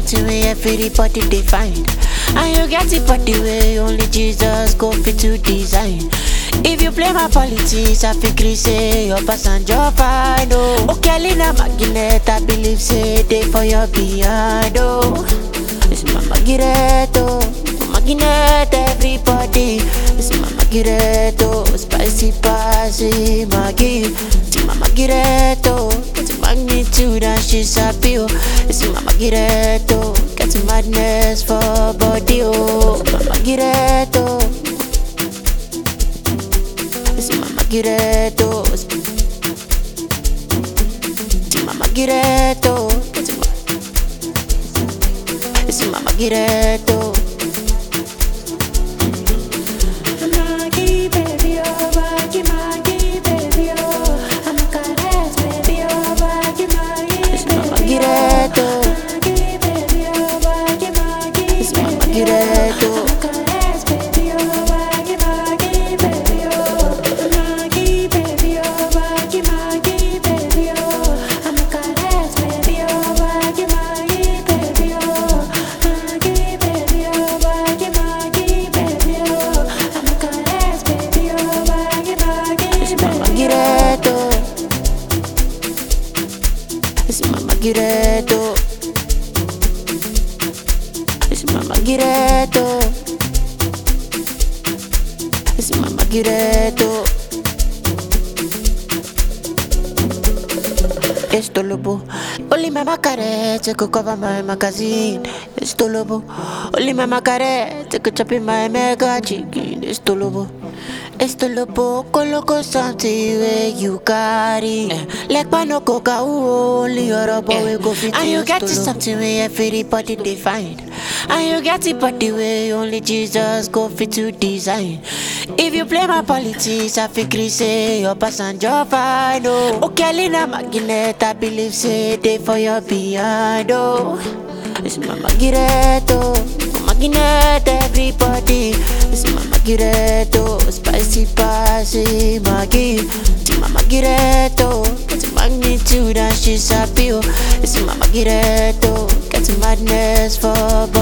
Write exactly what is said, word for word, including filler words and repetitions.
something where everybody they find. And you get it body way only Jesus go fit to design. If you play my politics, I figure say your passenger fine. Oh, okay, Lina Magnet, I believe say they for your behind. Oh, it's my Magireto, Magnet, everybody. It's my Magireto, spicy passy Maggie. It's my Magireto, it's magnitude and she's happy. Oh, it's my Magireto, get madness for body. Oh, it's my Magireto. It's Mama Gireto. It's Mama Gireto. It's Mama Gireto. Maggie, baby, oh, Maggie, Maggie, baby, oh, I'm a caress, baby, oh, Maggie, Maggie, it's Mama Gireto. Maggie, baby, oh, Maggie, Maggie, it's Mama Gireto. It's Mama Gireto. It's Mama Gireto. It's Mama Gireto. Esto lobo. Only Mama Carette could cover my magazine. Esto lobo. Only Mama Carette could chop in my mega chicken. Esto lobo. Esto lobo, coloco something where you carry. Like pano coca, only your boy we go fit. And you get it something where everybody they find. And you get it body way only Jesus go fit to design. If you play my politics, I figure say your passenger fine. Oh, okay, Lina Magnet, I believe say they for your behind. Oh, it's Mama Gireto, Magnet, everybody. It's Mama Gireto, spicy passy Maggie. It's Mama Gireto, it's magnitude and she's happy. It's Mama Gireto, get madness for